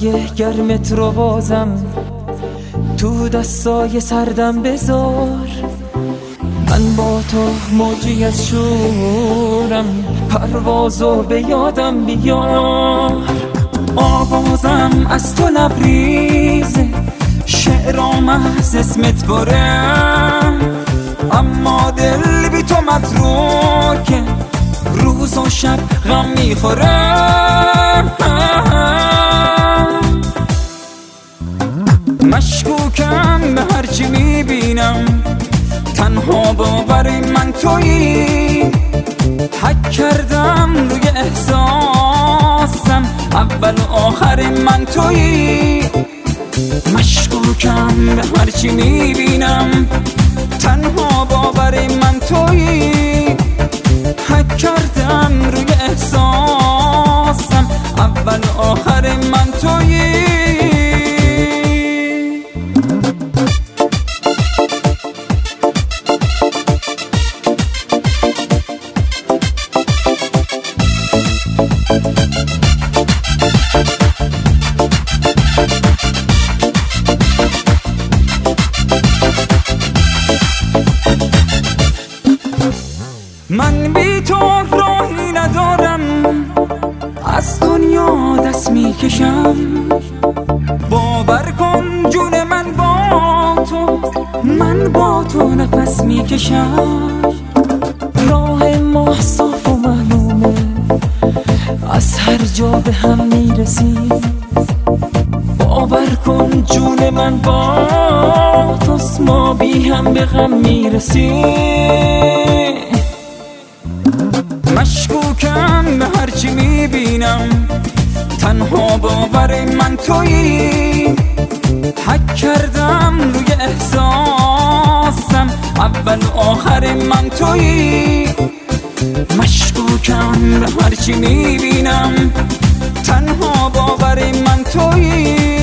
لحظه گرمت رو بازم تو دستای سردم بذار. من با تو موجی از شورم، پروازو به یادم بیار. آوازم از تو لبریزه، شعرام از اسمت بره، اما دل بی تو متروکه، روز و شب غم میخوره. مشکوکم به هرچی میبینم، تنها باور من تویی. حک کردم روی احساسم، اول و آخر من تویی. مشکوکم به هرچی میبینم، تنها باور من تویی. حک کردم روی احساسم، اول و آخر من تویی. من بی تو راهی ندارم، از دنیا دست میکشم. باور کن جون من با تو، من با تو نفس میکشم. راه ما صاف و معلومه، از هر جا به هم میرسیم. باور کن جون من با توست، ما بی هم به غم میرسیم. مشکوکم به هرچی میبینم، تنها باور من تویی. حک کردم روی احساسم، اول و آخر من تویی. مشکوکم به هرچی میبینم، تنها باور من تویی.